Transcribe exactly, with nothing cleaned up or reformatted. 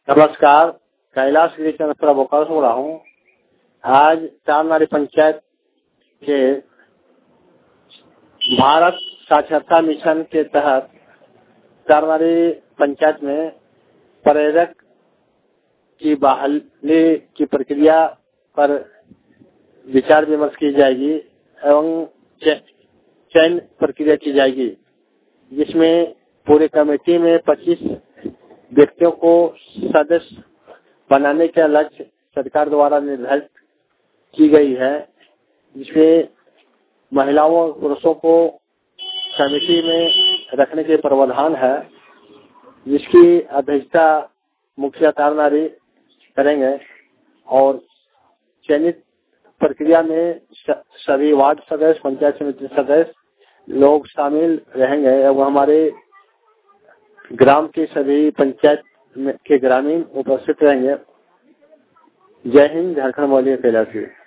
नमस्कार, कैलाश गिरी चंद्र बोकारो से बोल रहा हूँ। आज चारनारी पंचायत के भारत साक्षरता मिशन के तहत चारनारी पंचायत में प्रेरक की बहाली की प्रक्रिया पर विचार विमर्श की जाएगी एवं चयन प्रक्रिया की जाएगी, जिसमें पूरे कमेटी में पच्चीस व्यक्तियों को सदस्य बनाने का लक्ष्य सरकार द्वारा निर्धारित की गई है, जिसमें महिलाओं और पुरुषों को कमेटी में रखने के प्रावधान है, जिसकी अध्यक्षता मुखिया चारनारी करेंगे और चयनित प्रक्रिया में सभी वार्ड सदस्य, पंचायत समिति सदस्य लोग शामिल रहेंगे एवं हमारे ग्राम के सभी पंचायत के ग्रामीण उपस्थित रहेंगे। जय हिंद, झारखंड वाली कैलाश।